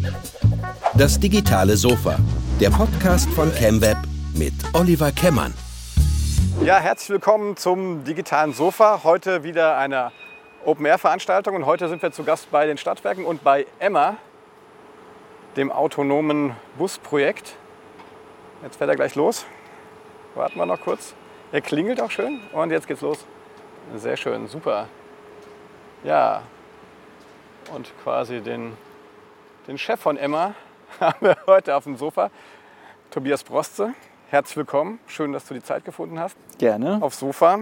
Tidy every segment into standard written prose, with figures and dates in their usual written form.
Das digitale Sofa, der Podcast von ChemWeb mit Oliver Kemmern. Ja, herzlich willkommen zum digitalen Sofa. Heute wieder eine Open-Air-Veranstaltung und heute sind wir zu Gast bei den Stadtwerken und bei Emma, dem autonomen Busprojekt. Jetzt fährt er gleich los. Warten wir noch kurz. Er klingelt auch schön und jetzt geht's los. Sehr schön, super. Ja, und quasi den Chef von Emma haben wir heute auf dem Sofa, Tobias Broste. Herzlich willkommen, schön, dass du die Zeit gefunden hast. Gerne. Aufs Sofa.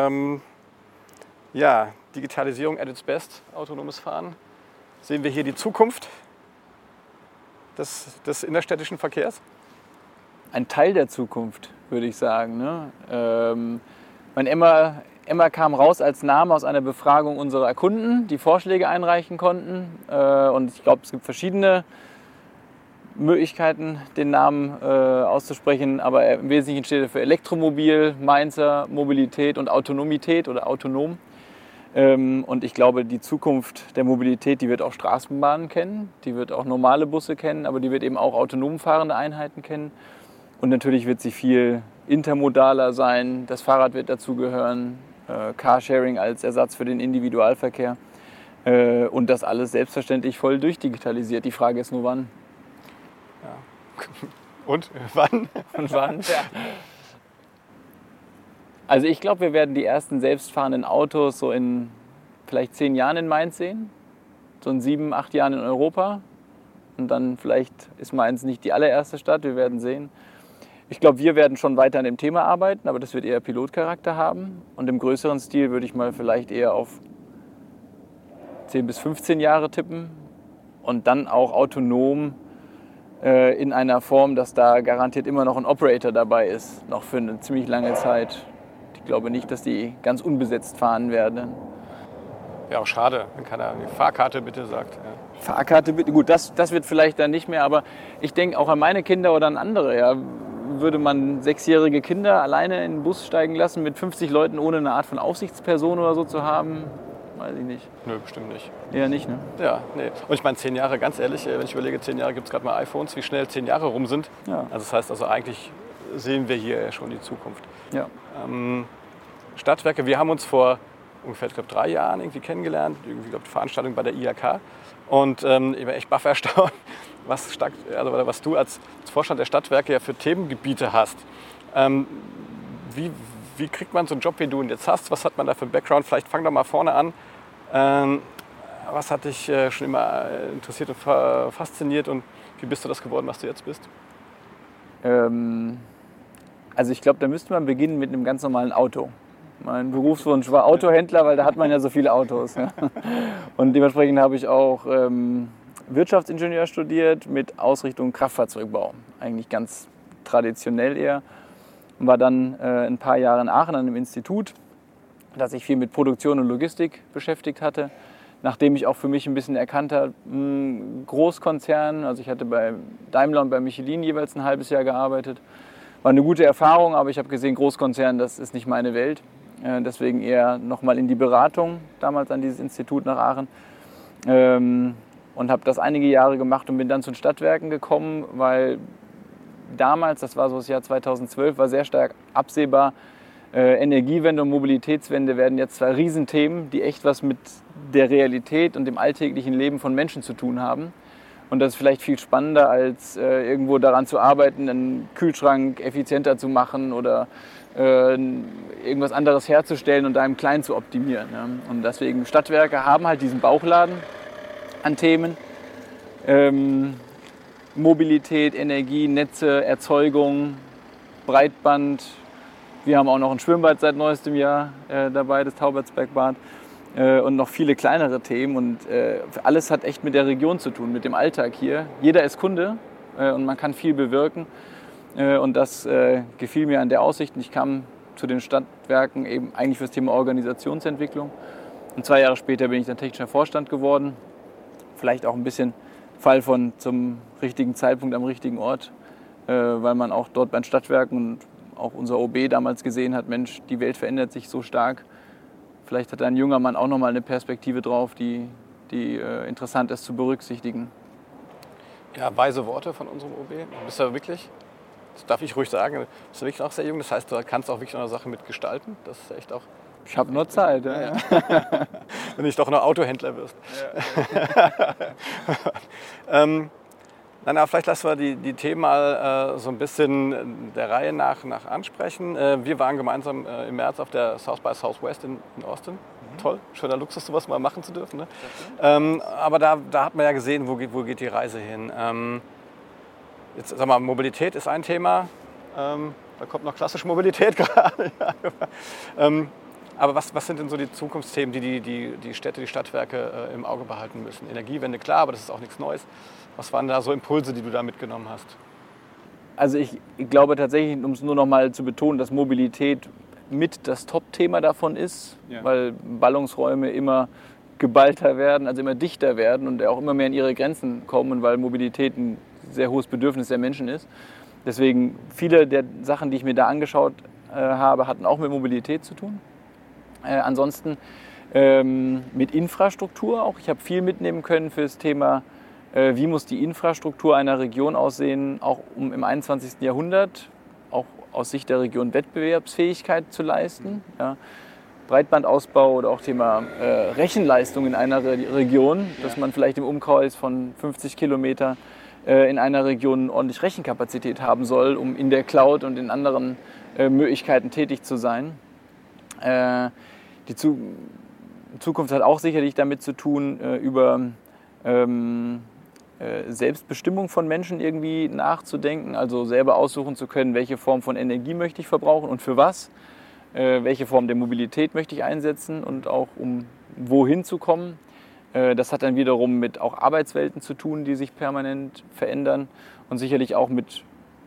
Ja, Digitalisierung at its best, autonomes Fahren. Sehen wir hier die Zukunft des innerstädtischen Verkehrs? Ein Teil der Zukunft, würde ich sagen. Ne? Emma kam raus als Name aus einer Befragung unserer Kunden, die Vorschläge einreichen konnten. Und ich glaube, es gibt verschiedene Möglichkeiten, den Namen auszusprechen. Aber im Wesentlichen steht er für Elektromobil, Mainzer, Mobilität und Autonomität oder autonom. Und ich glaube, die Zukunft der Mobilität, die wird auch Straßenbahnen kennen, die wird auch normale Busse kennen, aber die wird eben auch autonom fahrende Einheiten kennen. Und natürlich wird sie viel intermodaler sein, das Fahrrad wird dazugehören, Carsharing als Ersatz für den Individualverkehr und das alles selbstverständlich voll durchdigitalisiert. Die Frage ist nur, wann. Ja. Und wann? Und wann? Ja. Also ich glaube, wir werden die ersten selbstfahrenden Autos so in vielleicht 10 Jahren in Mainz sehen, so in 7, 8 Jahren in Europa. Und dann vielleicht ist Mainz nicht die allererste Stadt, wir werden sehen. Ich glaube, wir werden schon weiter an dem Thema arbeiten, aber das wird eher Pilotcharakter haben. Und im größeren Stil würde ich mal vielleicht eher auf 10 bis 15 Jahre tippen und dann auch autonom in einer Form, dass da garantiert immer noch ein Operator dabei ist, noch für eine ziemlich lange Zeit. Ich glaube nicht, dass die ganz unbesetzt fahren werden. Ja, auch schade, wenn keiner die Fahrkarte bitte sagt. Ja. Fahrkarte bitte, gut, das wird vielleicht dann nicht mehr, aber ich denke auch an meine Kinder oder an andere. Ja. Würde man 6-jährige Kinder alleine in den Bus steigen lassen mit 50 Leuten, ohne eine Art von Aufsichtsperson oder so zu haben? Weiß ich nicht. Nö, bestimmt nicht. Eher nicht, ne? Ja, nee. Und ich meine, 10 Jahre, ganz ehrlich, wenn ich überlege, 10 Jahre gibt es gerade mal iPhones, wie schnell 10 Jahre rum sind. Ja. Also das heißt, also eigentlich sehen wir hier ja schon die Zukunft. Ja. Stadtwerke, wir haben uns vor ungefähr, ich glaube, 3 Jahren irgendwie kennengelernt, irgendwie, glaube die Veranstaltung bei der IHK. Und ich war echt baff erstaunt, was du als Vorstand der Stadtwerke ja für Themengebiete hast. Wie kriegt man so einen Job, wie du ihn jetzt hast? Was hat man da für einen Background? Vielleicht fang doch mal vorne an. Was hat dich schon immer interessiert und fasziniert und wie bist du das geworden, was du jetzt bist? Also ich glaube, da müsste man beginnen mit einem ganz normalen Auto. Mein Berufswunsch war Autohändler, weil da hat man ja so viele Autos. Ja. Und dementsprechend habe ich auch Wirtschaftsingenieur studiert mit Ausrichtung Kraftfahrzeugbau. Eigentlich ganz traditionell eher. Und war dann ein paar Jahre in Aachen an einem Institut, das sich viel mit Produktion und Logistik beschäftigt hatte. Nachdem ich auch für mich ein bisschen erkannt habe, Großkonzern, also ich hatte bei Daimler und bei Michelin jeweils ein halbes Jahr gearbeitet. War eine gute Erfahrung, aber ich habe gesehen, Großkonzern, das ist nicht meine Welt. Deswegen eher nochmal in die Beratung, damals an dieses Institut nach Aachen. Und habe das einige Jahre gemacht und bin dann zu den Stadtwerken gekommen, weil damals, das war so das Jahr 2012, war sehr stark absehbar, Energiewende und Mobilitätswende werden jetzt 2 Riesenthemen, die echt was mit der Realität und dem alltäglichen Leben von Menschen zu tun haben. Und das ist vielleicht viel spannender, als irgendwo daran zu arbeiten, einen Kühlschrank effizienter zu machen oder irgendwas anderes herzustellen und da im Kleinen zu optimieren. Ja. Und deswegen, Stadtwerke haben halt diesen Bauchladen an Themen. Mobilität, Energie, Netze, Erzeugung, Breitband. Wir haben auch noch ein Schwimmbad seit neuestem Jahr dabei, das Taubertsbergbad. Und noch viele kleinere Themen. Und alles hat echt mit der Region zu tun, mit dem Alltag hier. Jeder ist Kunde und man kann viel bewirken. Und das gefiel mir an der Aussicht. Ich kam zu den Stadtwerken eben eigentlich für das Thema Organisationsentwicklung. Und 2 Jahre später bin ich dann technischer Vorstand geworden. Vielleicht auch ein bisschen Fall von zum richtigen Zeitpunkt am richtigen Ort, weil man auch dort bei den Stadtwerken und auch unser OB damals gesehen hat, Mensch, die Welt verändert sich so stark. Vielleicht hat ein junger Mann auch nochmal eine Perspektive drauf, die interessant ist zu berücksichtigen. Ja, weise Worte von unserem OB. Du bist ja wirklich, das darf ich ruhig sagen, bist du wirklich noch sehr jung. Das heißt, du kannst auch wirklich eine Sache mitgestalten. Das ist echt auch... Ich habe nur Zeit. Ja. Wenn du nicht doch noch Autohändler wirst. Ja. Na, vielleicht lassen wir die Themen mal so ein bisschen der Reihe nach ansprechen. Wir waren gemeinsam im März auf der South by Southwest in Austin. Toll, schöner Luxus, sowas mal machen zu dürfen. Ne? Aber da hat man ja gesehen, wo geht die Reise hin. Jetzt sag mal, Mobilität ist ein Thema. Da kommt noch klassische Mobilität gerade. Aber was sind denn so die Zukunftsthemen, die Städte, die Stadtwerke im Auge behalten müssen? Energiewende, klar, aber das ist auch nichts Neues. Was waren da so Impulse, die du da mitgenommen hast? Also ich glaube tatsächlich, um es nur noch mal zu betonen, dass Mobilität mit das Top-Thema davon ist, weil Ballungsräume immer geballter werden, also immer dichter werden und auch immer mehr in ihre Grenzen kommen, weil Mobilität ein sehr hohes Bedürfnis der Menschen ist. Deswegen viele der Sachen, die ich mir da angeschaut habe, hatten auch mit Mobilität zu tun. Ansonsten mit Infrastruktur auch. Ich habe viel mitnehmen können für das Thema, wie muss die Infrastruktur einer Region aussehen, auch um im 21. Jahrhundert, auch aus Sicht der Region Wettbewerbsfähigkeit zu leisten. Ja. Breitbandausbau oder auch Thema Rechenleistung in einer Region, dass man vielleicht im Umkreis von 50 Kilometer in einer Region ordentlich Rechenkapazität haben soll, um in der Cloud und in anderen Möglichkeiten tätig zu sein. Die Zukunft hat auch sicherlich damit zu tun, über Selbstbestimmung von Menschen irgendwie nachzudenken, also selber aussuchen zu können, welche Form von Energie möchte ich verbrauchen und für was, welche Form der Mobilität möchte ich einsetzen und auch um wohin zu kommen. Das hat dann wiederum mit auch Arbeitswelten zu tun, die sich permanent verändern und sicherlich auch mit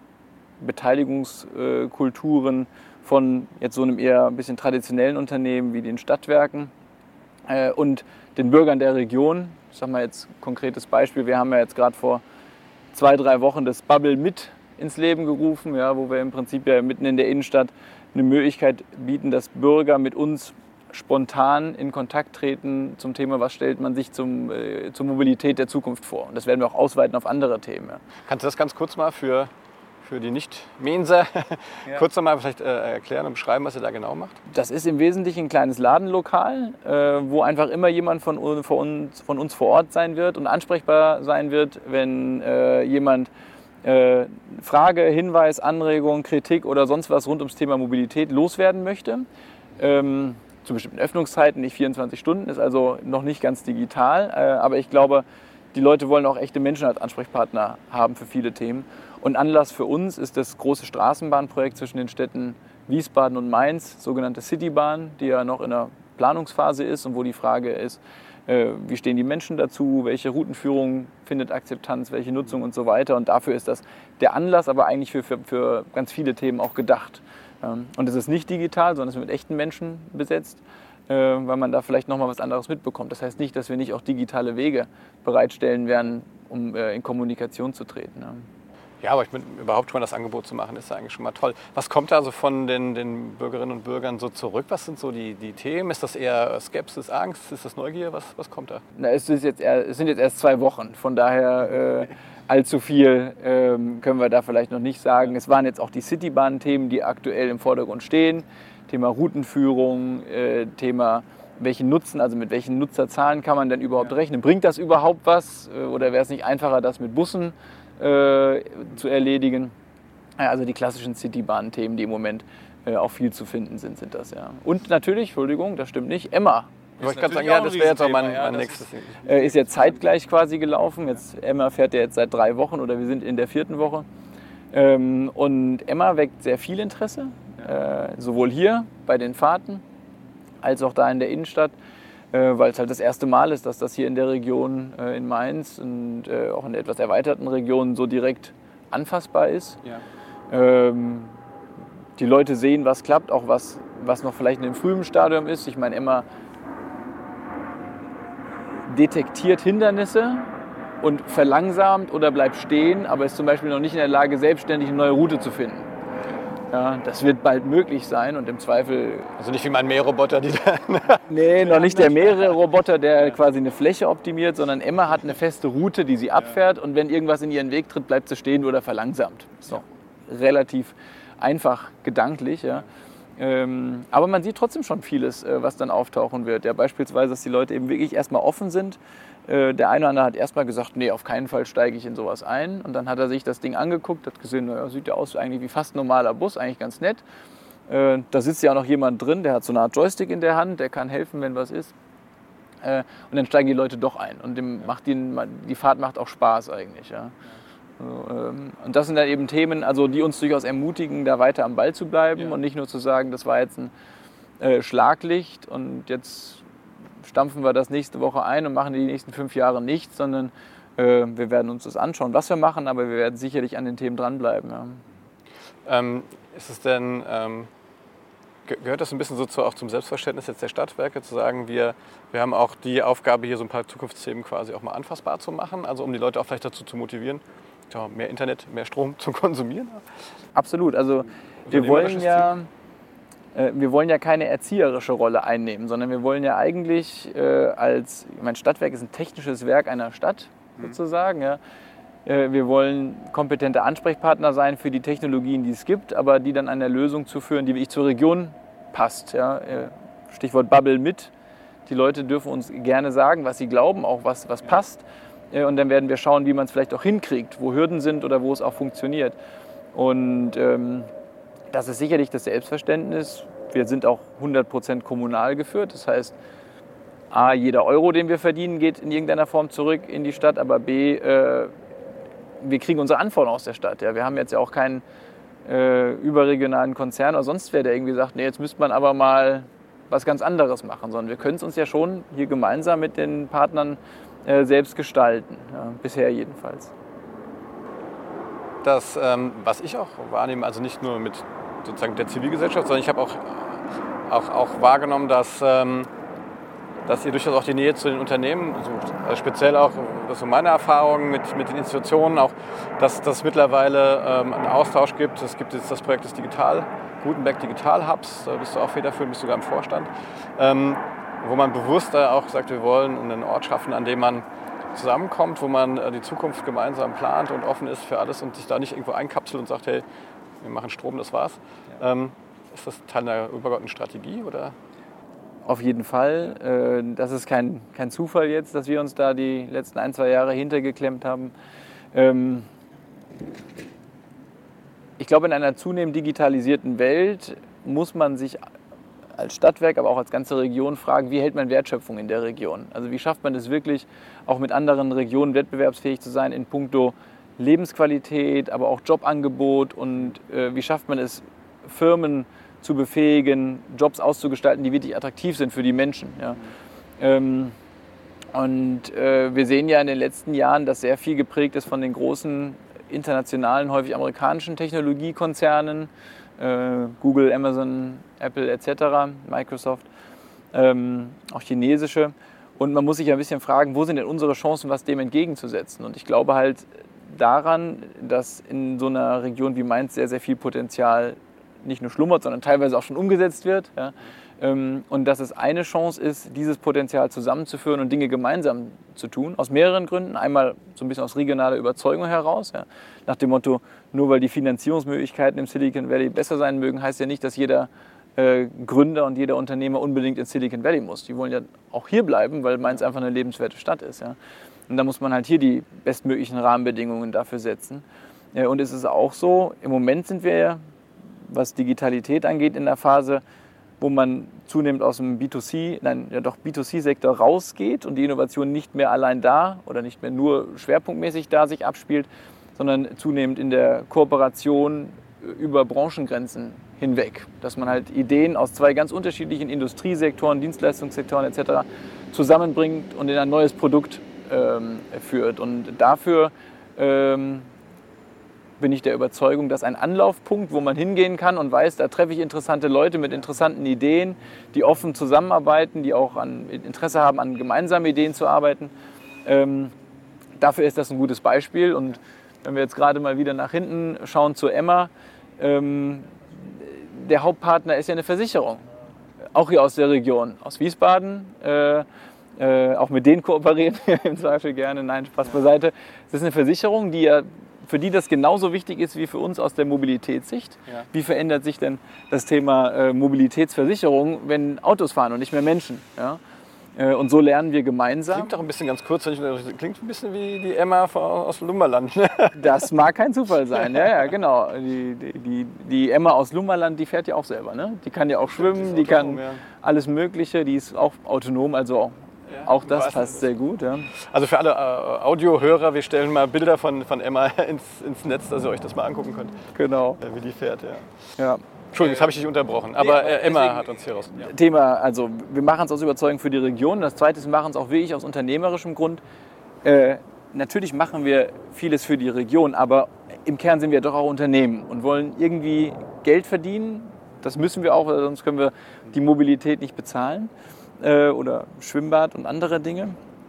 Beteiligungskulturen von jetzt so einem eher ein bisschen traditionellen Unternehmen wie den Stadtwerken und den Bürgern der Region. Ich sage mal jetzt ein konkretes Beispiel, wir haben ja jetzt gerade vor 2-3 Wochen das Bubble mit ins Leben gerufen, ja, wo wir im Prinzip ja mitten in der Innenstadt eine Möglichkeit bieten, dass Bürger mit uns spontan in Kontakt treten zum Thema, was stellt man sich zur Mobilität der Zukunft vor. Und das werden wir auch ausweiten auf andere Themen. Ja. Kannst du das ganz kurz mal für die Nicht-Menser kurz noch mal vielleicht erklären und beschreiben, was ihr da genau macht? Das ist im Wesentlichen ein kleines Ladenlokal, wo einfach immer jemand von uns vor Ort sein wird und ansprechbar sein wird, wenn jemand Frage, Hinweis, Anregung, Kritik oder sonst was rund ums Thema Mobilität loswerden möchte. Zu bestimmten Öffnungszeiten, nicht 24 Stunden, ist also noch nicht ganz digital, aber ich glaube, die Leute wollen auch echte Menschen als Ansprechpartner haben für viele Themen. Und Anlass für uns ist das große Straßenbahnprojekt zwischen den Städten Wiesbaden und Mainz, sogenannte Citybahn, die ja noch in der Planungsphase ist und wo die Frage ist, wie stehen die Menschen dazu, welche Routenführung findet Akzeptanz, welche Nutzung und so weiter. Und dafür ist das der Anlass, aber eigentlich für ganz viele Themen auch gedacht. Und es ist nicht digital, sondern es ist mit echten Menschen besetzt, weil man da vielleicht nochmal was anderes mitbekommt. Das heißt nicht, dass wir nicht auch digitale Wege bereitstellen werden, um in Kommunikation zu treten. Ja, aber überhaupt schon mal das Angebot zu machen, ist ja eigentlich schon mal toll. Was kommt da also von den Bürgerinnen und Bürgern so zurück? Was sind so die Themen? Ist das eher Skepsis, Angst? Ist das Neugier? Was kommt da? Na, es sind jetzt erst 2 Wochen, von daher allzu viel können wir da vielleicht noch nicht sagen. Es waren jetzt auch die Citybahn-Themen, die aktuell im Vordergrund stehen. Thema Routenführung, Thema welchen Nutzen, also mit welchen Nutzerzahlen kann man denn überhaupt rechnen? Bringt das überhaupt was oder wäre es nicht einfacher, das mit Bussen zu erledigen? Also die klassischen Citybahn-Themen, die im Moment auch viel zu finden sind das, ja. Und natürlich, Entschuldigung, das stimmt nicht, Emma. Ich kann sagen, ja, das wäre jetzt auch mein nächstes Ding. Ist jetzt zeitgleich quasi gelaufen. Emma fährt ja jetzt seit 3 Wochen oder wir sind in der 4. Woche. Und Emma weckt sehr viel Interesse, sowohl hier bei den Fahrten als auch da in der Innenstadt, weil es halt das erste Mal ist, dass das hier in der Region in Mainz und auch in der etwas erweiterten Region so direkt anfassbar ist. Ja. Die Leute sehen, was klappt, auch was noch vielleicht in einem frühen Stadium ist. Ich meine, Emma detektiert Hindernisse und verlangsamt oder bleibt stehen, aber ist zum Beispiel noch nicht in der Lage, selbstständig eine neue Route zu finden. Ja, das wird bald möglich sein und im Zweifel... Also nicht wie mein Mähroboter, die da... Nee, noch nicht der Mähroboter, der quasi eine Fläche optimiert, sondern Emma hat eine feste Route, die sie abfährt und wenn irgendwas in ihren Weg tritt, bleibt sie stehen oder verlangsamt. So, relativ einfach gedanklich, ja. Aber man sieht trotzdem schon vieles, was dann auftauchen wird. Ja, beispielsweise, dass die Leute eben wirklich erstmal offen sind. Der eine oder andere hat erstmal gesagt, nee, auf keinen Fall steige ich in sowas ein. Und dann hat er sich das Ding angeguckt, hat gesehen, naja, sieht ja aus eigentlich wie fast ein normaler Bus, eigentlich ganz nett. Da sitzt ja auch noch jemand drin, der hat so eine Art Joystick in der Hand, der kann helfen, wenn was ist. Und dann steigen die Leute doch ein. Und die Fahrt macht auch Spaß eigentlich. Ja. Und das sind dann eben Themen, also die uns durchaus ermutigen, da weiter am Ball zu bleiben und nicht nur zu sagen, das war jetzt ein Schlaglicht und jetzt stampfen wir das nächste Woche ein und machen die nächsten 5 Jahre nichts, sondern wir werden uns das anschauen, was wir machen, aber wir werden sicherlich an den Themen dranbleiben. Ja. Ist es denn, gehört das ein bisschen so auch zum Selbstverständnis jetzt der Stadtwerke, zu sagen, wir haben auch die Aufgabe, hier so ein paar Zukunftsthemen quasi auch mal anfassbar zu machen, also um die Leute auch vielleicht dazu zu motivieren, mehr Internet, mehr Strom zu konsumieren? Absolut. Also wir wollen ja keine erzieherische Rolle einnehmen, sondern wir wollen ja eigentlich Stadtwerk ist ein technisches Werk einer Stadt sozusagen. Ja. Wir wollen kompetente Ansprechpartner sein für die Technologien, die es gibt, aber die dann einer Lösung zu führen, die wirklich zur Region passt. Ja. Stichwort Bubble mit. Die Leute dürfen uns gerne sagen, was sie glauben, auch was passt. Und dann werden wir schauen, wie man es vielleicht auch hinkriegt, wo Hürden sind oder wo es auch funktioniert. Und das ist sicherlich das Selbstverständnis. Wir sind auch 100% kommunal geführt. Das heißt, A, jeder Euro, den wir verdienen, geht in irgendeiner Form zurück in die Stadt. Aber B, wir kriegen unsere Anforderungen aus der Stadt. Ja. Wir haben jetzt ja auch keinen überregionalen Konzern oder sonst wer, der irgendwie sagt, nee, jetzt müsste man aber mal was ganz anderes machen. Sondern wir können es uns ja schon hier gemeinsam mit den Partnern selbst gestalten, ja, bisher jedenfalls. Das, was ich auch wahrnehme, also nicht nur mit sozusagen der Zivilgesellschaft, sondern ich habe auch wahrgenommen, dass ihr durchaus auch die Nähe zu den Unternehmen sucht. Also speziell auch, das ist so meine Erfahrung mit den Institutionen, auch, dass es mittlerweile einen Austausch gibt. Es gibt jetzt das Projekt des Gutenberg Digital Hubs, da bist du auch federführend, bist sogar im Vorstand. Wo man bewusst auch sagt, wir wollen einen Ort schaffen, an dem man zusammenkommt, wo man die Zukunft gemeinsam plant und offen ist für alles und sich da nicht irgendwo einkapselt und sagt, hey, wir machen Strom, das war's. Ja. Ist das Teil einer übergeordneten Strategie, oder? Auf jeden Fall. Das ist kein Zufall jetzt, dass wir uns da die letzten 1-2 Jahre hintergeklemmt haben. Ich glaube, in einer zunehmend digitalisierten Welt muss man sich als Stadtwerk, aber auch als ganze Region fragen, wie hält man Wertschöpfung in der Region? Also wie schafft man es wirklich, auch mit anderen Regionen wettbewerbsfähig zu sein in puncto Lebensqualität, aber auch Jobangebot und wie schafft man es, Firmen zu befähigen, Jobs auszugestalten, die wirklich attraktiv sind für die Menschen. Ja. Wir sehen ja in den letzten Jahren, dass sehr viel geprägt ist von den großen internationalen, häufig amerikanischen Technologiekonzernen, Google, Amazon, Apple etc., Microsoft, auch chinesische. Und man muss sich ein bisschen fragen, wo sind denn unsere Chancen, was dem entgegenzusetzen? Und ich glaube halt daran, dass in so einer Region wie Mainz sehr, sehr viel Potenzial nicht nur schlummert, sondern teilweise auch schon umgesetzt wird. Ja? Und dass es eine Chance ist, dieses Potenzial zusammenzuführen und Dinge gemeinsam zu tun, aus mehreren Gründen. Einmal so ein bisschen aus regionaler Überzeugung heraus, ja? Nach dem Motto, nur weil die Finanzierungsmöglichkeiten im Silicon Valley besser sein mögen, heißt ja nicht, dass jeder Gründer und jeder Unternehmer unbedingt ins Silicon Valley muss. Die wollen ja auch hier bleiben, weil Mainz einfach eine lebenswerte Stadt ist. Ja? Und da muss man halt hier die bestmöglichen Rahmenbedingungen dafür setzen. Und es ist auch so, im Moment sind wir, was Digitalität angeht, in der Phase, wo man zunehmend aus dem B2C-Sektor rausgeht und die Innovation nicht mehr allein da oder nicht mehr nur schwerpunktmäßig da sich abspielt, sondern zunehmend in der Kooperation über Branchengrenzen hinweg. Dass man halt Ideen aus 2 ganz unterschiedlichen Industriesektoren, Dienstleistungssektoren etc. zusammenbringt und in ein neues Produkt führt. Und dafür bin ich der Überzeugung, dass ein Anlaufpunkt, wo man hingehen kann und weiß, da treffe ich interessante Leute mit interessanten Ideen, die offen zusammenarbeiten, die auch Interesse haben, an gemeinsamen Ideen zu arbeiten. Dafür ist das ein gutes Beispiel. Und wenn wir jetzt gerade mal wieder nach hinten schauen zu Emma, der Hauptpartner ist ja eine Versicherung. Auch hier aus der Region, aus Wiesbaden. Auch mit denen kooperieren wir im Zweifel gerne. Nein, Spaß beiseite. Es ist eine Versicherung, für die das genauso wichtig ist wie für uns aus der Mobilitätssicht. Ja. Wie verändert sich denn das Thema Mobilitätsversicherung, wenn Autos fahren und nicht mehr Menschen? Ja? Und so lernen wir gemeinsam. Klingt doch ein bisschen ganz kurz, klingt ein bisschen wie die Emma aus Lumberland. Das mag kein Zufall sein, ja, genau. Die Emma aus Lumberland, die fährt ja auch selber. Ne? Die kann ja auch schwimmen, die kann alles Mögliche, die ist auch autonom, also auch das passt sehr gut. Ja. Also für alle Audiohörer, wir stellen mal Bilder von Emma ins Netz, dass ihr euch das mal angucken könnt. Genau. Wie die fährt, ja. Entschuldigung, jetzt habe ich dich unterbrochen, aber Emma hat uns hier raus. Ja. Thema, also wir machen es aus Überzeugung für die Region. Das Zweite ist, wir machen es auch wirklich aus unternehmerischem Grund. Natürlich machen wir vieles für die Region, aber im Kern sind wir doch auch Unternehmen und wollen irgendwie Geld verdienen. Das müssen wir auch, sonst können wir die Mobilität nicht bezahlen. Oder Schwimmbad und andere Dinge.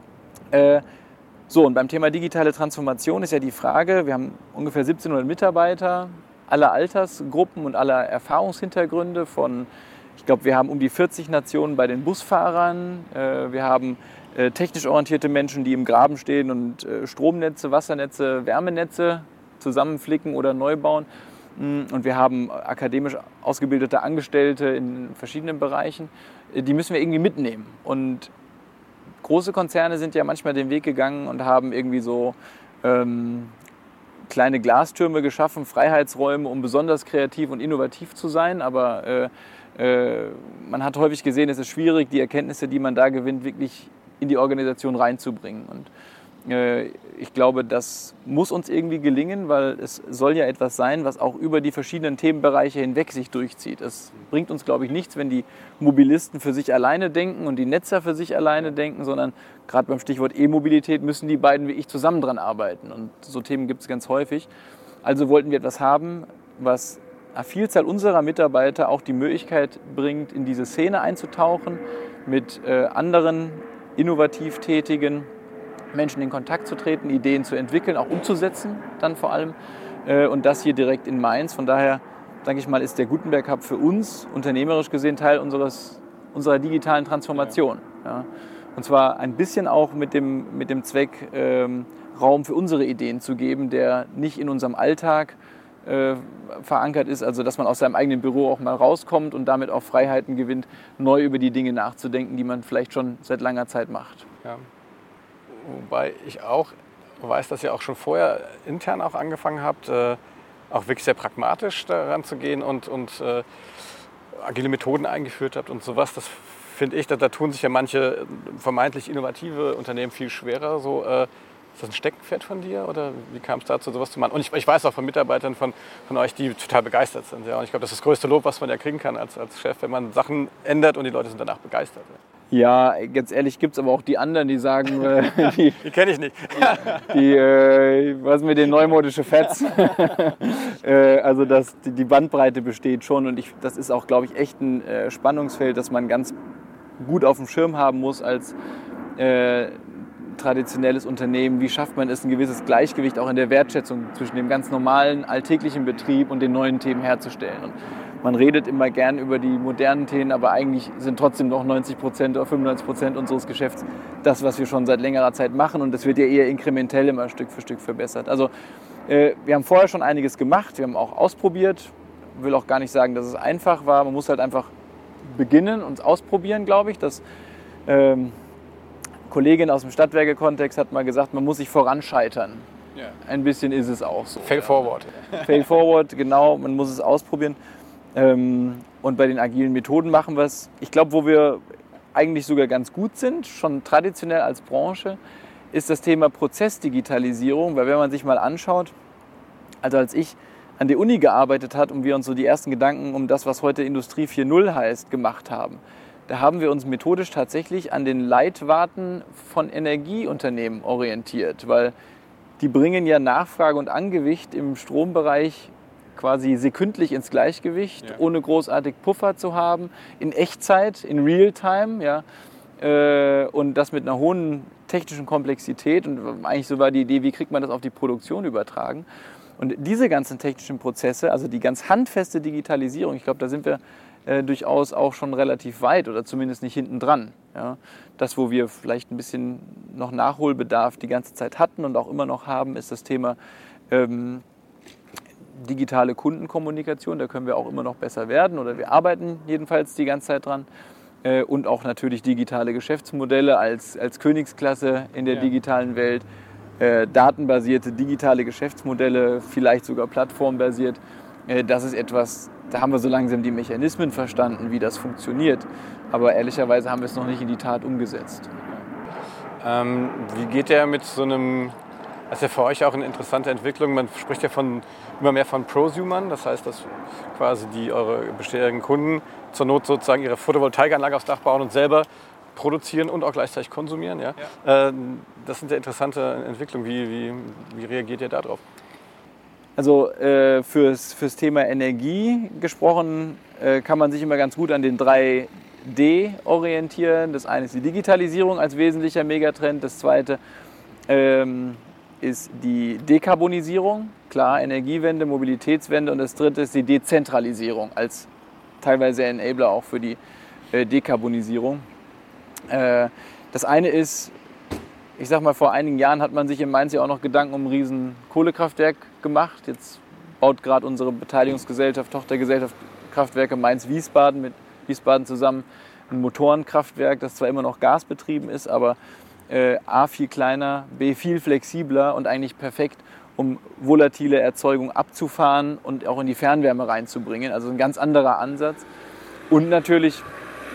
Und beim Thema digitale Transformation ist ja die Frage, wir haben ungefähr 1700 Mitarbeiter, aller Altersgruppen und aller Erfahrungshintergründe ich glaube, wir haben um die 40 Nationen bei den Busfahrern, wir haben technisch orientierte Menschen, die im Graben stehen und Stromnetze, Wassernetze, Wärmenetze zusammenflicken oder neu bauen. Und wir haben akademisch ausgebildete Angestellte in verschiedenen Bereichen. Die müssen wir irgendwie mitnehmen. Und große Konzerne sind ja manchmal den Weg gegangen und haben irgendwie so kleine Glastürme geschaffen, Freiheitsräume, um besonders kreativ und innovativ zu sein. Aber man hat häufig gesehen, es ist schwierig, die Erkenntnisse, die man da gewinnt, wirklich in die Organisation reinzubringen. Und ich glaube, das muss uns irgendwie gelingen, weil es soll ja etwas sein, was auch über die verschiedenen Themenbereiche hinweg sich durchzieht. Es bringt uns, glaube ich, nichts, wenn die Mobilisten für sich alleine denken und die Netzer für sich alleine denken, sondern gerade beim Stichwort E-Mobilität müssen die beiden wie ich zusammen dran arbeiten. Und so Themen gibt es ganz häufig. Also wollten wir etwas haben, was einer Vielzahl unserer Mitarbeiter auch die Möglichkeit bringt, in diese Szene einzutauchen, mit anderen innovativ tätigen Menschen in Kontakt zu treten, Ideen zu entwickeln, auch umzusetzen dann vor allem. Und das hier direkt in Mainz. Von daher, denke ich mal, ist der Gutenberg Hub für uns unternehmerisch gesehen Teil unserer digitalen Transformation. Ja. Und zwar ein bisschen auch mit dem Zweck, Raum für unsere Ideen zu geben, der nicht in unserem Alltag verankert ist, also dass man aus seinem eigenen Büro auch mal rauskommt und damit auch Freiheiten gewinnt, neu über die Dinge nachzudenken, die man vielleicht schon seit langer Zeit macht. Ja. Wobei ich auch weiß, dass ihr auch schon vorher intern auch angefangen habt, auch wirklich sehr pragmatisch daran zu gehen und agile Methoden eingeführt habt und sowas. Das finde ich, da tun sich ja manche vermeintlich innovative Unternehmen viel schwerer. So, ist das ein Steckenpferd von dir oder wie kam es dazu, sowas zu machen? Und ich weiß auch von Mitarbeitern von euch, die total begeistert sind. Ja? Und ich glaube, das ist das größte Lob, was man ja kriegen kann als Chef, wenn man Sachen ändert und die Leute sind danach begeistert. Ja, ganz ehrlich, gibt es aber auch die anderen, die sagen, die kenne ich nicht. Was mit den neumodischen Fets. Also die Bandbreite besteht schon und das ist auch, glaube ich, echt ein Spannungsfeld, das man ganz gut auf dem Schirm haben muss als traditionelles Unternehmen. Wie schafft man es, ein gewisses Gleichgewicht auch in der Wertschätzung zwischen dem ganz normalen alltäglichen Betrieb und den neuen Themen herzustellen? Und man redet immer gern über die modernen Themen, aber eigentlich sind trotzdem noch 90% oder 95% unseres Geschäfts das, was wir schon seit längerer Zeit machen. Und das wird ja eher inkrementell immer Stück für Stück verbessert. Also wir haben vorher schon einiges gemacht, wir haben auch ausprobiert. Ich will auch gar nicht sagen, dass es einfach war. Man muss halt einfach beginnen und ausprobieren, glaube ich. Das Kollegin aus dem Stadtwerke-Kontext hat mal gesagt, man muss sich voranscheitern. Ja. Ein bisschen ist es auch so. Fail forward. Fail forward, genau. Man muss es ausprobieren. Und bei den agilen Methoden machen wir es, ich glaube, wo wir eigentlich sogar ganz gut sind, schon traditionell als Branche, ist das Thema Prozessdigitalisierung. Weil wenn man sich mal anschaut, also als ich an der Uni gearbeitet habe und wir uns so die ersten Gedanken um das, was heute Industrie 4.0 heißt, gemacht haben, da haben wir uns methodisch tatsächlich an den Leitwarten von Energieunternehmen orientiert, weil die bringen ja Nachfrage und Angewicht im Strombereich quasi sekündlich ins Gleichgewicht, ja, ohne großartig Puffer zu haben, in Echtzeit, in Realtime, ja, und das mit einer hohen technischen Komplexität. Und eigentlich so war die Idee, wie kriegt man das auf die Produktion übertragen? Und diese ganzen technischen Prozesse, also die ganz handfeste Digitalisierung, ich glaube, da sind wir durchaus auch schon relativ weit oder zumindest nicht hinten dran. Ja. Das, wo wir vielleicht ein bisschen noch Nachholbedarf die ganze Zeit hatten und auch immer noch haben, ist das Thema digitale Kundenkommunikation. Da können wir auch immer noch besser werden oder wir arbeiten jedenfalls die ganze Zeit dran. Und auch natürlich digitale Geschäftsmodelle als Königsklasse in der digitalen Welt. Datenbasierte digitale Geschäftsmodelle, vielleicht sogar plattformbasiert. Das ist etwas, da haben wir so langsam die Mechanismen verstanden, wie das funktioniert. Aber ehrlicherweise haben wir es noch nicht in die Tat umgesetzt. Wie geht der mit so einem, das ist ja für euch auch eine interessante Entwicklung, man spricht ja immer mehr von Prosumern, das heißt, dass quasi eure bisherigen Kunden zur Not sozusagen ihre Photovoltaikanlage aufs Dach bauen und selber produzieren und auch gleichzeitig konsumieren. Ja? Das sind ja interessante Entwicklungen. Wie reagiert ihr darauf? Also fürs Thema Energie gesprochen, kann man sich immer ganz gut an den 3D orientieren. Das eine ist die Digitalisierung als wesentlicher Megatrend. Das zweite ist die Dekarbonisierung, klar, Energiewende, Mobilitätswende. Und das dritte ist die Dezentralisierung als teilweise Enabler auch für die Dekarbonisierung. Das eine ist, ich sag mal, vor einigen Jahren hat man sich in Mainz ja auch noch Gedanken um ein riesen Kohlekraftwerk gemacht. Jetzt baut gerade unsere Beteiligungsgesellschaft, Tochtergesellschaft Kraftwerke Mainz-Wiesbaden mit Wiesbaden zusammen ein Motorenkraftwerk, das zwar immer noch gasbetrieben ist, aber A, viel kleiner, B, viel flexibler und eigentlich perfekt, um volatile Erzeugung abzufahren und auch in die Fernwärme reinzubringen. Also ein ganz anderer Ansatz. Und natürlich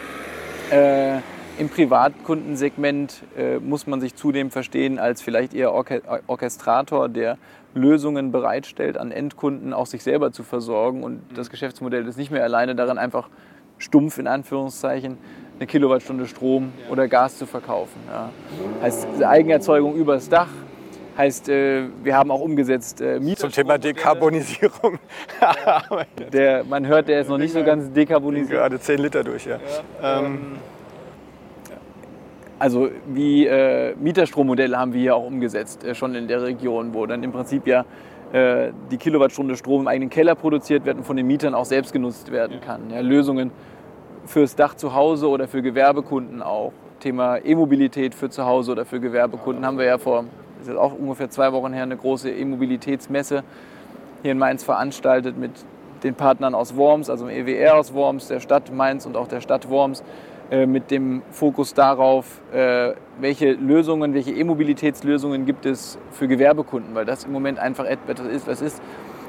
im Privatkundensegment muss man sich zudem verstehen als vielleicht eher Orchestrator, der Lösungen bereitstellt, an Endkunden auch sich selber zu versorgen. Und das Geschäftsmodell ist nicht mehr alleine darin, einfach stumpf in Anführungszeichen eine Kilowattstunde Strom oder Gas zu verkaufen. Ja. Heißt Eigenerzeugung übers Dach. Heißt, wir haben auch umgesetzt Zum Thema Dekarbonisierung. Man hört, der ist noch nicht so ganz dekarbonisiert. Gerade 10 Liter durch, ja. Also wie Mieterstrommodelle haben wir hier auch umgesetzt, schon in der Region, wo dann im Prinzip ja die Kilowattstunde Strom im eigenen Keller produziert wird und von den Mietern auch selbst genutzt werden kann. Ja, Lösungen fürs Dach zu Hause oder für Gewerbekunden auch. Thema E-Mobilität für zu Hause oder für Gewerbekunden haben wir ja das ist jetzt auch ungefähr 2 Wochen her, eine große E-Mobilitätsmesse hier in Mainz veranstaltet mit den Partnern aus Worms, also dem EWR aus Worms, der Stadt Mainz und auch der Stadt Worms, mit dem Fokus darauf, welche E-Mobilitätslösungen gibt es für Gewerbekunden, weil das im Moment einfach etwas ist,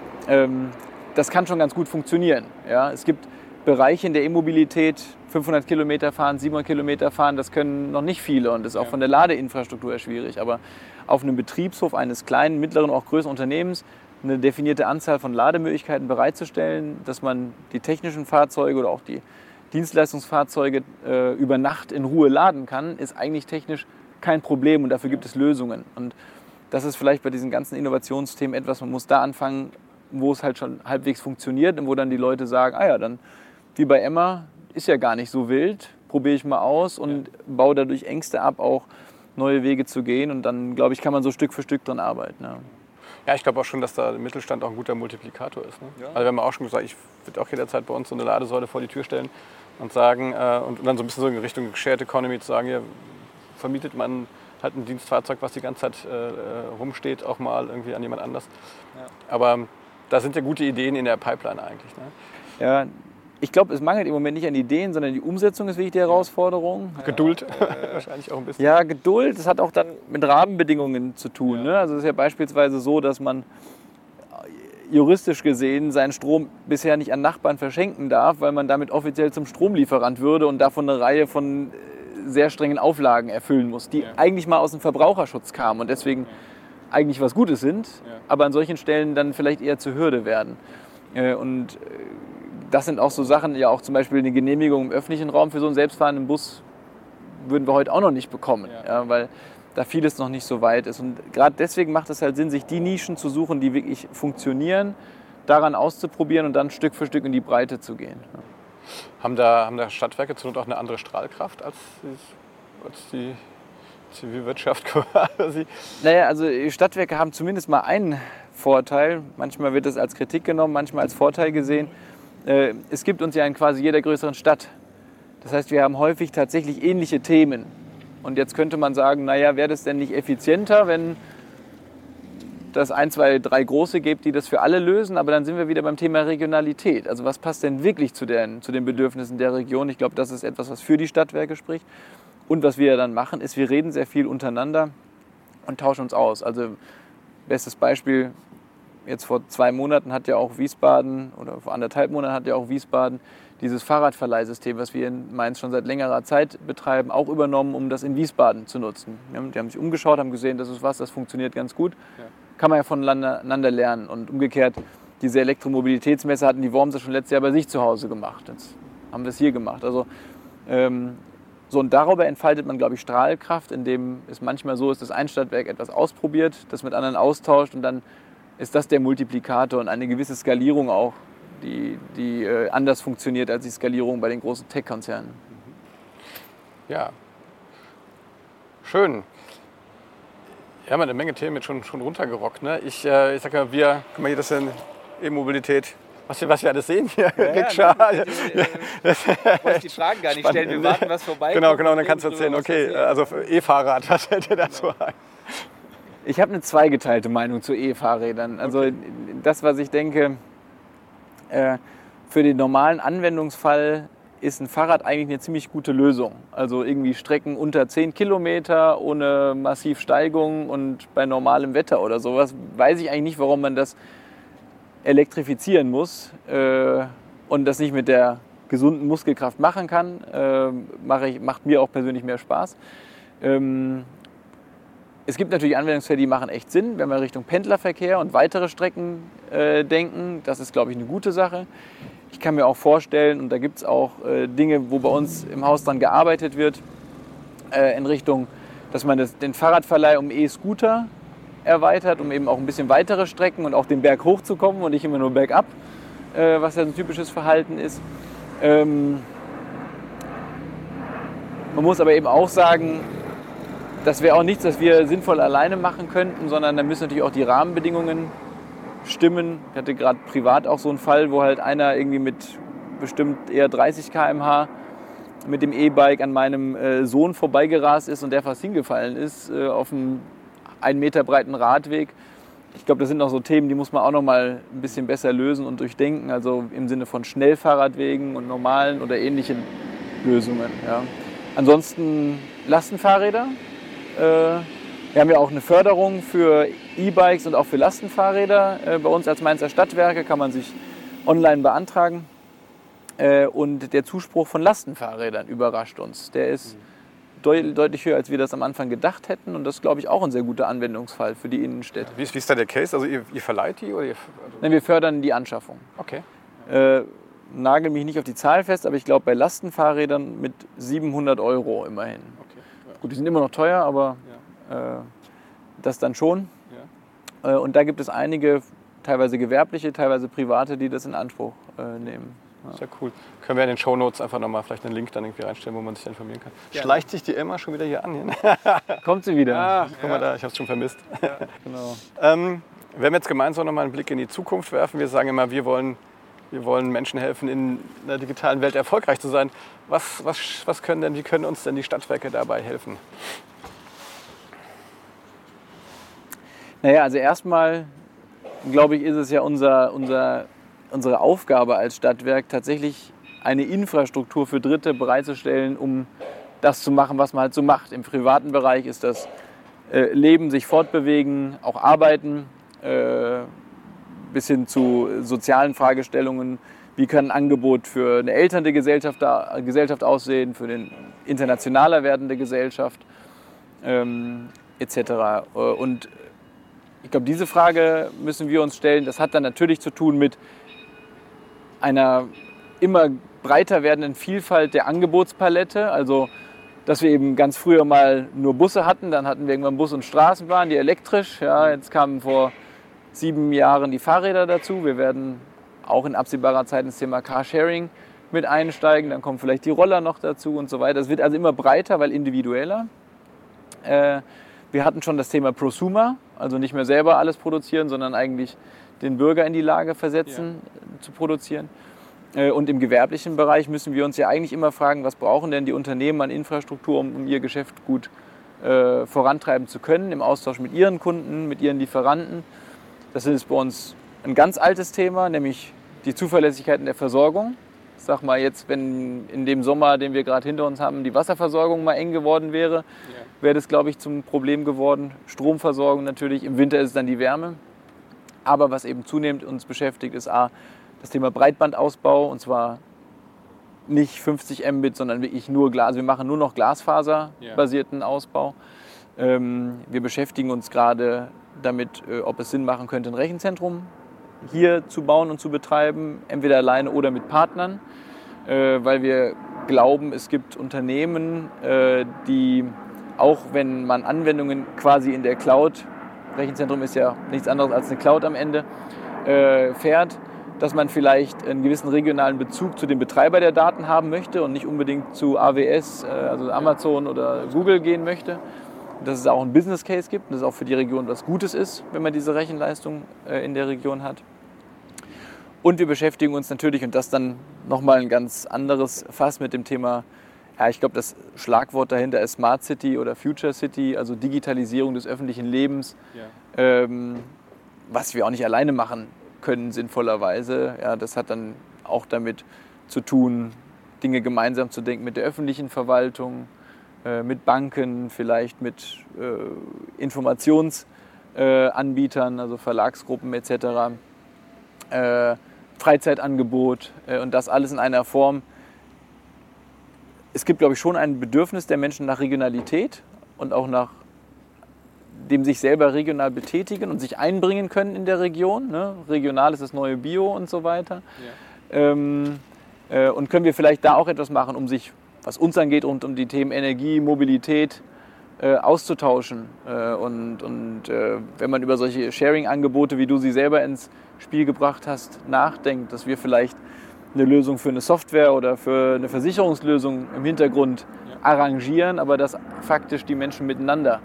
das kann schon ganz gut funktionieren. Ja? Es gibt Bereiche in der E-Mobilität, 500 Kilometer fahren, 700 Kilometer fahren, das können noch nicht viele und das ist auch von der Ladeinfrastruktur her schwierig. Aber auf einem Betriebshof eines kleinen, mittleren, auch größeren Unternehmens eine definierte Anzahl von Lademöglichkeiten bereitzustellen, dass man die technischen Fahrzeuge oder auch die Dienstleistungsfahrzeuge über Nacht in Ruhe laden kann, ist eigentlich technisch kein Problem und dafür gibt es Lösungen. Und das ist vielleicht bei diesen ganzen Innovationsthemen etwas, man muss da anfangen, wo es halt schon halbwegs funktioniert und wo dann die Leute sagen, dann wie bei Emma, ist ja gar nicht so wild, probiere ich mal aus und baue dadurch Ängste ab, auch neue Wege zu gehen und dann, glaube ich, kann man so Stück für Stück dran arbeiten. Ja. Ja, ich glaube auch schon, dass da der Mittelstand auch ein guter Multiplikator ist. Ne? Ja. Also wir haben auch schon gesagt, ich würde auch jederzeit bei uns so eine Ladesäule vor die Tür stellen und sagen, und dann so ein bisschen so in Richtung Shared Economy zu sagen, hier vermietet man halt ein Dienstfahrzeug, was die ganze Zeit rumsteht, auch mal irgendwie an jemand anders. Ja. Aber da sind ja gute Ideen in der Pipeline eigentlich. Ne? Ja, ich glaube, es mangelt im Moment nicht an Ideen, sondern die Umsetzung ist wirklich die Herausforderung. Geduld wahrscheinlich auch ein bisschen. Ja, Geduld, das hat auch dann mit Rahmenbedingungen zu tun. Ne? Also es ist ja beispielsweise so, dass man juristisch gesehen seinen Strom bisher nicht an Nachbarn verschenken darf, weil man damit offiziell zum Stromlieferant würde und davon eine Reihe von sehr strengen Auflagen erfüllen muss, die eigentlich mal aus dem Verbraucherschutz kamen und deswegen eigentlich was Gutes sind, aber an solchen Stellen dann vielleicht eher zur Hürde werden. Und das sind auch so Sachen, ja auch zum Beispiel eine Genehmigung im öffentlichen Raum für so einen selbstfahrenden Bus würden wir heute auch noch nicht bekommen, weil da vieles noch nicht so weit ist. Und gerade deswegen macht es halt Sinn, sich die Nischen zu suchen, die wirklich funktionieren, daran auszuprobieren und dann Stück für Stück in die Breite zu gehen. Haben da Stadtwerke zur Not auch eine andere Strahlkraft als die Zivilwirtschaft quasi. Naja, also Stadtwerke haben zumindest mal einen Vorteil. Manchmal wird das als Kritik genommen, manchmal als Vorteil gesehen. Es gibt uns ja in quasi jeder größeren Stadt. Das heißt, wir haben häufig tatsächlich ähnliche Themen. Und jetzt könnte man sagen, naja, wäre das denn nicht effizienter, wenn das 1, 2, 3 große gibt, die das für alle lösen? Aber dann sind wir wieder beim Thema Regionalität. Also was passt denn wirklich zu den Bedürfnissen der Region? Ich glaube, das ist etwas, was für die Stadtwerke spricht. Und was wir dann machen, ist, wir reden sehr viel untereinander und tauschen uns aus. Also bestes Beispiel, jetzt vor 2 Monaten hat ja auch Wiesbaden, oder vor 1,5 Monaten hat ja auch Wiesbaden dieses Fahrradverleihsystem, was wir in Mainz schon seit längerer Zeit betreiben, auch übernommen, um das in Wiesbaden zu nutzen. Die haben sich umgeschaut, haben gesehen, das ist was, das funktioniert ganz gut. Ja. Kann man ja voneinander lernen. Und umgekehrt, diese Elektromobilitätsmesse hatten die Wormser schon letztes Jahr bei sich zu Hause gemacht. Jetzt haben wir es hier gemacht. Also, so, und darüber entfaltet man, glaube ich, Strahlkraft, indem es manchmal so ist, dass ein Stadtwerk etwas ausprobiert, das mit anderen austauscht und dann ist das der Multiplikator und eine gewisse Skalierung auch, die anders funktioniert als die Skalierung bei den großen Tech-Konzernen. Ja, schön. Wir haben eine Menge Themen jetzt schon runtergerockt. Ne? Ich sag mal, guck mal hier, das ist E-Mobilität. Was wir alles sehen hier. Ja, wollte die Fragen gar nicht stellen, wir warten, was vorbei. Genau, dann kannst du erzählen, okay, also E-Fahrrad, was fällt dir dazu ein? Ich habe eine zweigeteilte Meinung zu E-Fahrrädern. Also das, was ich denke, für den normalen Anwendungsfall ist ein Fahrrad eigentlich eine ziemlich gute Lösung. Also irgendwie Strecken unter 10 Kilometer ohne massiv Steigung und bei normalem Wetter oder sowas. Weiß ich eigentlich nicht, warum man das elektrifizieren muss und das nicht mit der gesunden Muskelkraft machen kann. Macht mir auch persönlich mehr Spaß. Es gibt natürlich Anwendungsfälle, die machen echt Sinn, wenn wir Richtung Pendlerverkehr und weitere Strecken denken. Das ist, glaube ich, eine gute Sache. Ich kann mir auch vorstellen, und da gibt es auch Dinge, wo bei uns im Haus dran gearbeitet wird, in Richtung, dass man den Fahrradverleih um E-Scooter erweitert, um eben auch ein bisschen weitere Strecken und auch den Berg hochzukommen und nicht immer nur bergab, was ja ein typisches Verhalten ist. Man muss aber eben auch sagen, das wäre auch nichts, was wir sinnvoll alleine machen könnten, sondern da müssen natürlich auch die Rahmenbedingungen stimmen. Ich hatte gerade privat auch so einen Fall, wo halt einer irgendwie mit bestimmt eher 30 km/h mit dem E-Bike an meinem Sohn vorbeigerast ist und der fast hingefallen ist auf einem 1 Meter breiten Radweg. Ich glaube, das sind noch so Themen, die muss man auch noch mal ein bisschen besser lösen und durchdenken, also im Sinne von Schnellfahrradwegen und normalen oder ähnlichen Lösungen. Ja. Ansonsten Lastenfahrräder. Wir haben ja auch eine Förderung für E-Bikes und auch für Lastenfahrräder. Bei uns als Mainzer Stadtwerke kann man sich online beantragen. Und der Zuspruch von Lastenfahrrädern überrascht uns. Der ist deutlich höher, als wir das am Anfang gedacht hätten. Und das ist, glaube ich, auch ein sehr guter Anwendungsfall für die Innenstädte. Wie ist da der Case? Also ihr verleiht die? Oder Nein, wir fördern die Anschaffung. Okay. Nagel mich nicht auf die Zahl fest, aber ich glaube bei Lastenfahrrädern mit 700 € immerhin. Okay. Ja. Gut, die sind immer noch teuer, aber das dann schon. Ja. Und da gibt es einige, teilweise gewerbliche, teilweise private, die das in Anspruch nehmen. Ja. Sehr cool. Können wir in den Shownotes einfach nochmal vielleicht einen Link dann irgendwie reinstellen, wo man sich informieren kann. Ja. Schleicht sich die Emma schon wieder hier an? Kommt sie wieder. Ah, guck mal da, ich habe es schon vermisst. Ja, genau. Wenn wir jetzt gemeinsam nochmal einen Blick in die Zukunft werfen, wir sagen immer, wir wollen Menschen helfen, in der digitalen Welt erfolgreich zu sein. Wie können uns denn die Stadtwerke dabei helfen? Naja, also erstmal, glaube ich, ist es ja unsere Aufgabe als Stadtwerk, tatsächlich eine Infrastruktur für Dritte bereitzustellen, um das zu machen, was man halt so macht. Im privaten Bereich ist das Leben, sich fortbewegen, auch arbeiten, bis hin zu sozialen Fragestellungen. Wie kann ein Angebot für eine elternde Gesellschaft aussehen, für eine internationaler werdende Gesellschaft, etc. Und ich glaube, diese Frage müssen wir uns stellen. Das hat dann natürlich zu tun mit einer immer breiter werdenden Vielfalt der Angebotspalette. Also, dass wir eben ganz früher mal nur Busse hatten, dann hatten wir irgendwann Bus und Straßenbahn, die elektrisch. Ja, jetzt kamen vor 7 Jahren die Fahrräder dazu. Wir werden auch in absehbarer Zeit ins Thema Carsharing mit einsteigen. Dann kommen vielleicht die Roller noch dazu und so weiter. Es wird also immer breiter, weil individueller. Wir hatten schon das Thema Prosumer, also nicht mehr selber alles produzieren, sondern eigentlich den Bürger in die Lage versetzen, zu produzieren. Und im gewerblichen Bereich müssen wir uns ja eigentlich immer fragen, was brauchen denn die Unternehmen an Infrastruktur, um ihr Geschäft gut vorantreiben zu können, im Austausch mit ihren Kunden, mit ihren Lieferanten. Das ist bei uns ein ganz altes Thema, nämlich die Zuverlässigkeit in der Versorgung. Ich sag mal jetzt, wenn in dem Sommer, den wir gerade hinter uns haben, die Wasserversorgung mal eng geworden wäre, wäre das, glaube ich, zum Problem geworden. Stromversorgung natürlich, im Winter ist es dann die Wärme. Aber was eben zunehmend uns beschäftigt, ist das Thema Breitbandausbau, und zwar nicht 50 Mbit, sondern wirklich nur Glas. Wir machen nur noch glasfaserbasierten Ausbau. Wir beschäftigen uns gerade damit, ob es Sinn machen könnte, ein Rechenzentrum hier zu bauen und zu betreiben, entweder alleine oder mit Partnern, weil wir glauben, es gibt Unternehmen, die, auch wenn man Anwendungen quasi in der Cloud, Rechenzentrum ist ja nichts anderes als eine Cloud am Ende, fährt, dass man vielleicht einen gewissen regionalen Bezug zu dem Betreiber der Daten haben möchte und nicht unbedingt zu AWS, also Amazon oder Google gehen möchte. Dass es auch einen Business Case gibt und dass es auch für die Region was Gutes ist, wenn man diese Rechenleistung in der Region hat. Und wir beschäftigen uns natürlich, und das dann nochmal ein ganz anderes Fass mit dem Thema, ich glaube, das Schlagwort dahinter ist Smart City oder Future City, also Digitalisierung des öffentlichen Lebens, was wir auch nicht alleine machen können, sinnvollerweise. Ja, das hat dann auch damit zu tun, Dinge gemeinsam zu denken mit der öffentlichen Verwaltung, mit Banken, vielleicht mit Informationsanbietern, also Verlagsgruppen etc., Freizeitangebot und das alles in einer Form. Es gibt, glaube ich, schon ein Bedürfnis der Menschen nach Regionalität und auch nach dem sich selber regional betätigen und sich einbringen können in der Region. Ne? Regional ist das neue Bio und so weiter. Ja. Und können wir vielleicht da auch etwas machen, um sich, was uns angeht, rund um die Themen Energie, Mobilität auszutauschen. Und wenn man über solche Sharing-Angebote, wie du sie selber ins Spiel gebracht hast, nachdenkt, dass wir vielleicht eine Lösung für eine Software oder für eine Versicherungslösung im Hintergrund arrangieren, aber dass faktisch die Menschen miteinander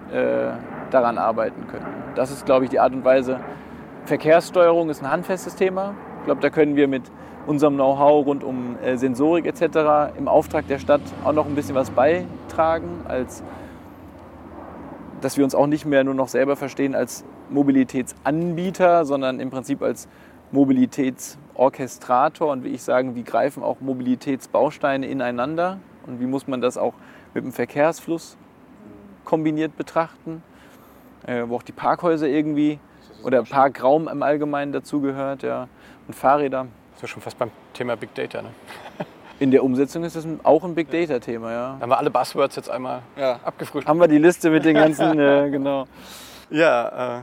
daran arbeiten können. Das ist, glaube ich, die Art und Weise. Verkehrssteuerung ist ein handfestes Thema. Ich glaube, da können wir mit unserem Know-how rund um Sensorik etc. im Auftrag der Stadt auch noch ein bisschen was beitragen, als dass wir uns auch nicht mehr nur noch selber verstehen als Mobilitätsanbieter, sondern im Prinzip als Mobilitätsorchestrator und wie ich sagen, wie greifen auch Mobilitätsbausteine ineinander und wie muss man das auch mit dem Verkehrsfluss kombiniert betrachten, wo auch die Parkhäuser irgendwie oder Parkraum im Allgemeinen dazugehört, ja, und Fahrräder. Das ist ja schon fast beim Thema Big Data, ne? In der Umsetzung ist das auch ein Big Data-Thema, ja. Da haben wir alle Buzzwords jetzt einmal abgefrühstückt. Haben wir die Liste mit den ganzen, genau. Ja,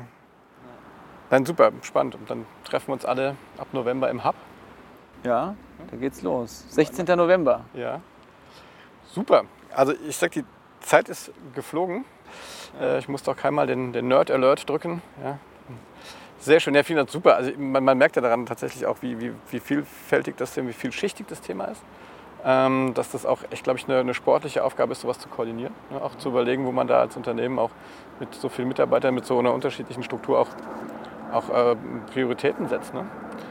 dann super, spannend. Und dann treffen wir uns alle ab November im Hub. Ja, da geht's los. 16. November. Ja, super. Also ich sag, die Zeit ist geflogen. Ich musste auch keinmal den Nerd Alert drücken. Ja. Sehr schön, ja, vielen Dank, super. Also man merkt ja daran tatsächlich auch, wie vielfältig das Thema, wie vielschichtig das Thema ist. Dass das auch echt, glaube ich, eine sportliche Aufgabe ist, sowas zu koordinieren. Ne? Auch zu überlegen, wo man da als Unternehmen auch mit so vielen Mitarbeitern, mit so einer unterschiedlichen Struktur auch Prioritäten setzt. Ne?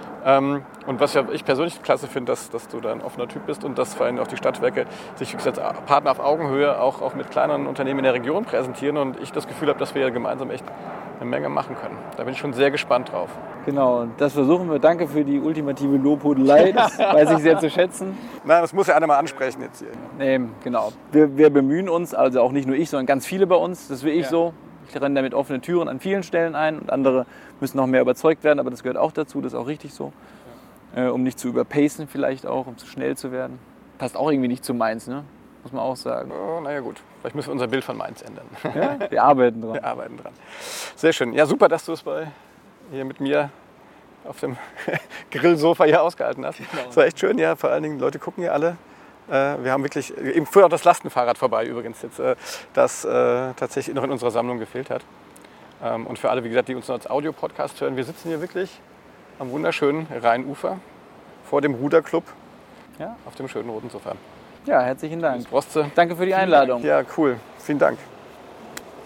Und was ja ich persönlich klasse finde, dass du da ein offener Typ bist und dass vor allem auch die Stadtwerke sich als Partner auf Augenhöhe auch mit kleineren Unternehmen in der Region präsentieren und ich das Gefühl habe, dass wir ja gemeinsam echt eine Menge machen können. Da bin ich schon sehr gespannt drauf. Genau, das versuchen wir. Danke für die ultimative Lobhudelei, das weiß ich sehr zu schätzen. Nein, das muss ja einer mal ansprechen jetzt hier. Nee, genau. Wir bemühen uns, also auch nicht nur ich, sondern ganz viele bei uns, das will ich so. Ich renne damit offene Türen an vielen Stellen ein und andere müssen noch mehr überzeugt werden, aber das gehört auch dazu, das ist auch richtig so. Um nicht zu überpacen vielleicht auch, um zu schnell zu werden. Passt auch irgendwie nicht zu Mainz, ne? Muss man auch sagen. Oh, naja gut, vielleicht müssen wir unser Bild von Mainz ändern. Ja, wir arbeiten dran. Wir arbeiten dran. Sehr schön. Ja, super, dass du es hier mit mir auf dem Grillsofa hier ausgehalten hast. Genau. Das war echt schön, ja, vor allen Dingen, die Leute gucken hier alle. Wir haben wirklich, eben fuhr auch das Lastenfahrrad vorbei übrigens jetzt, das tatsächlich noch in unserer Sammlung gefehlt hat. Und für alle, wie gesagt, die uns noch als Audio-Podcast hören, wir sitzen hier wirklich am wunderschönen Rheinufer vor dem Ruderclub auf dem schönen roten Sofa. Ja, herzlichen Dank. Brosze. Danke für die Einladung. Ja, cool. Vielen Dank.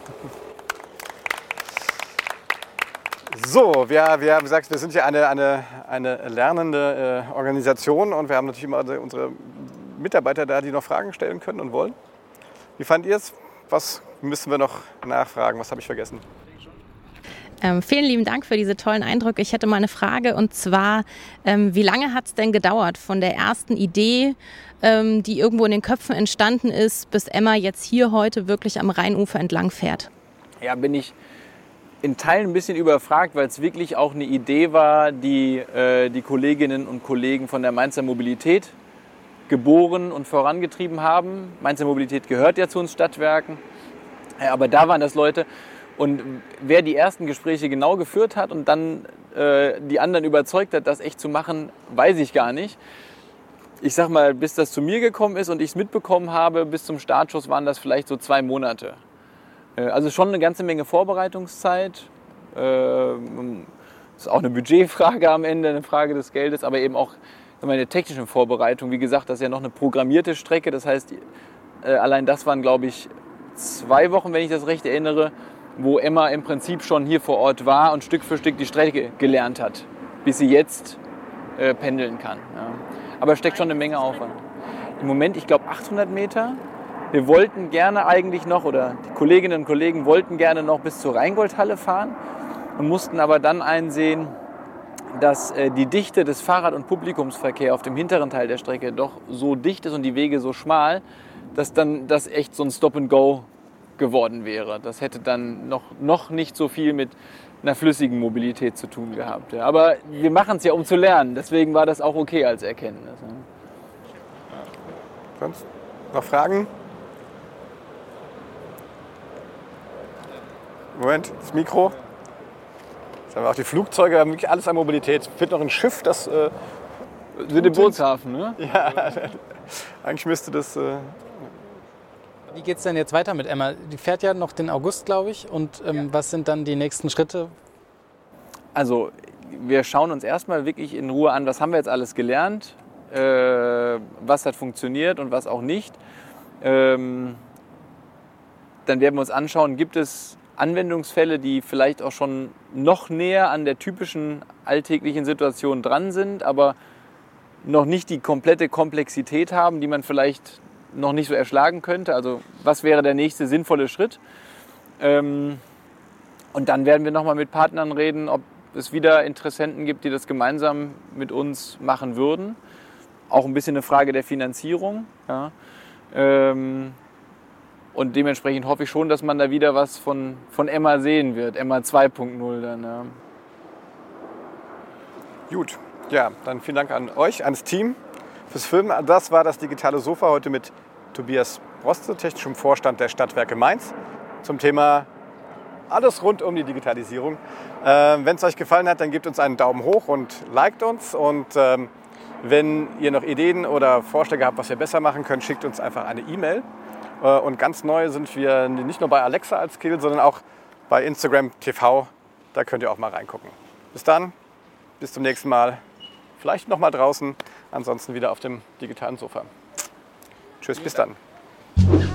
So, wir haben gesagt, wir sind ja eine lernende Organisation und wir haben natürlich immer unsere Mitarbeiter da, die noch Fragen stellen können und wollen. Wie fand ihr es? Was müssen wir noch nachfragen? Was habe ich vergessen? Vielen lieben Dank für diese tollen Eindrücke. Ich hätte mal eine Frage und zwar, wie lange hat es denn gedauert von der ersten Idee, die irgendwo in den Köpfen entstanden ist, bis Emma jetzt hier heute wirklich am Rheinufer entlang fährt? Ja, bin ich in Teilen ein bisschen überfragt, weil es wirklich auch eine Idee war, die die Kolleginnen und Kollegen von der Mainzer Mobilität geboren und vorangetrieben haben. Mainzer Mobilität gehört ja zu uns Stadtwerken, aber da waren das Leute. Und wer die ersten Gespräche genau geführt hat und dann die anderen überzeugt hat, das echt zu machen, weiß ich gar nicht. Ich sag mal, bis das zu mir gekommen ist und ich es mitbekommen habe, bis zum Startschuss waren das vielleicht so 2 Monate. Also schon eine ganze Menge Vorbereitungszeit. Ist auch eine Budgetfrage am Ende, eine Frage des Geldes, aber eben auch eine technische Vorbereitung. Wie gesagt, das ist ja noch eine programmierte Strecke. Das heißt, allein das waren, glaube ich, 2 Wochen, wenn ich das recht erinnere, wo Emma im Prinzip schon hier vor Ort war und Stück für Stück die Strecke gelernt hat, bis sie jetzt pendeln kann. Ja. Aber es steckt schon eine Menge Aufwand. Im Moment, ich glaube, 800 Meter. Wir wollten gerne eigentlich noch, oder die Kolleginnen und Kollegen wollten gerne noch bis zur Rheingoldhalle fahren und mussten aber dann einsehen, dass die Dichte des Fahrrad- und Publikumsverkehrs auf dem hinteren Teil der Strecke doch so dicht ist und die Wege so schmal, dass dann das echt so ein Stop-and-Go geworden wäre. Das hätte dann noch nicht so viel mit einer flüssigen Mobilität zu tun gehabt. Ja. Aber wir machen es ja, um zu lernen. Deswegen war das auch okay als Erkenntnis. Ja. Sonst noch Fragen? Moment, das Mikro. Jetzt haben wir auch die Flugzeuge, wir haben wirklich alles an Mobilität. Es fehlt noch ein Schiff, das... Wir den Bootshafen, ne? Ja, eigentlich müsste das... Wie geht es denn jetzt weiter mit Emma? Die fährt ja noch den August, glaube ich. Und was sind dann die nächsten Schritte? Also wir schauen uns erstmal wirklich in Ruhe an, was haben wir jetzt alles gelernt, was hat funktioniert und was auch nicht. Dann werden wir uns anschauen, gibt es Anwendungsfälle, die vielleicht auch schon noch näher an der typischen alltäglichen Situation dran sind, aber noch nicht die komplette Komplexität haben, die man vielleicht noch nicht so erschlagen könnte. Also was wäre der nächste sinnvolle Schritt? Und dann werden wir nochmal mit Partnern reden, ob es wieder Interessenten gibt, die das gemeinsam mit uns machen würden. Auch ein bisschen eine Frage der Finanzierung. Ja. Und dementsprechend hoffe ich schon, dass man da wieder was von Emma sehen wird. Emma 2.0 dann. Ja. Gut, ja, dann vielen Dank an euch, ans Team fürs Filmen. Das war das digitale Sofa heute mit Tobias Broste, technischem Vorstand der Stadtwerke Mainz, zum Thema alles rund um die Digitalisierung. Wenn es euch gefallen hat, dann gebt uns einen Daumen hoch und liked uns. Und wenn ihr noch Ideen oder Vorschläge habt, was wir besser machen können, schickt uns einfach eine E-Mail. Und ganz neu sind wir nicht nur bei Alexa als Skill, sondern auch bei Instagram TV. Da könnt ihr auch mal reingucken. Bis dann, bis zum nächsten Mal. Vielleicht noch mal draußen, ansonsten wieder auf dem digitalen Sofa. Tschüss, bis dann.